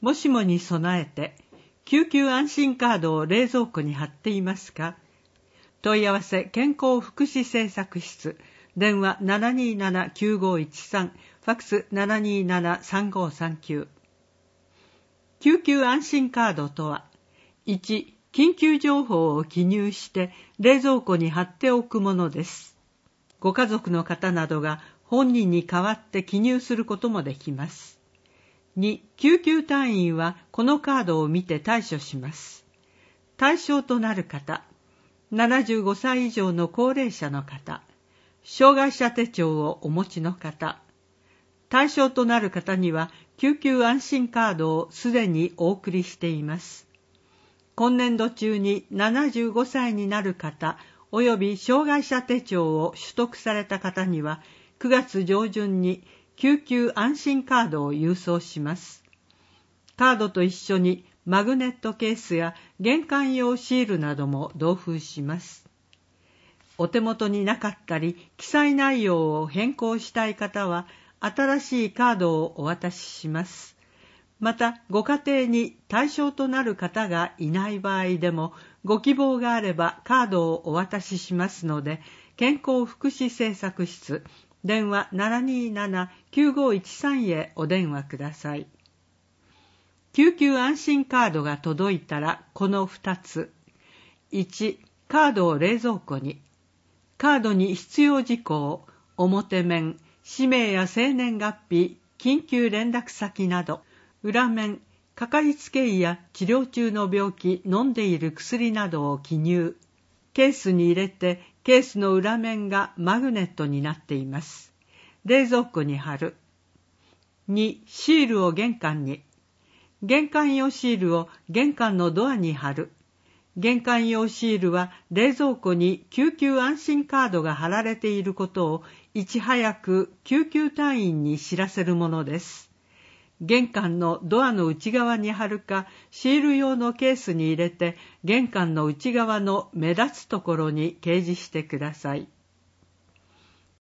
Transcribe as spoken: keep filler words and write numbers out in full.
もしもに備えて救急安心カードを冷蔵庫に貼っていますか？問い合わせ健康福祉政策室、電話 ななにーなな きゅうごいちさん、ファックス ななにーなな さんごさんきゅう。救急安心カードとは、いち、緊急情報を記入して冷蔵庫に貼っておくものです。ご家族の方などが本人に代わって記入することもできます。に、救急隊員はこのカードを見て対処します。対象となる方、ななじゅうごさい以上の高齢者の方、障害者手帳をお持ちの方、対象となる方には救急安心カードをすでにお送りしています。今年度中にななじゅうごさいになる方及び障害者手帳を取得された方にはくがつ上旬に救急安心カードを郵送します。カードと一緒にマグネットケースや玄関用シールなども同封します。お手元になかったり記載内容を変更したい方は新しいカードをお渡しします。またご家庭に対象となる方がいない場合でもご希望があればカードをお渡ししますので、健康福祉政策室、電話 ななにーなな きゅうごいちさん へお電話ください。救急安心カードが届いたらこのふたつ。いち、カードを冷蔵庫に。カードに必要事項、表面、氏名や生年月日、緊急連絡先など、裏面、かかりつけ医や治療中の病気、飲んでいる薬などを記入。ケースに入れて、ケースの裏面がマグネットになっています。冷蔵庫に貼る。に、シールを玄関に。玄関用シールを玄関のドアに貼る。玄関用シールは冷蔵庫に救急安心カードが貼られていることをいち早く救急隊員に知らせるものです。玄関のドアの内側に貼るか、シール用のケースに入れて玄関の内側の目立つところに掲示してください。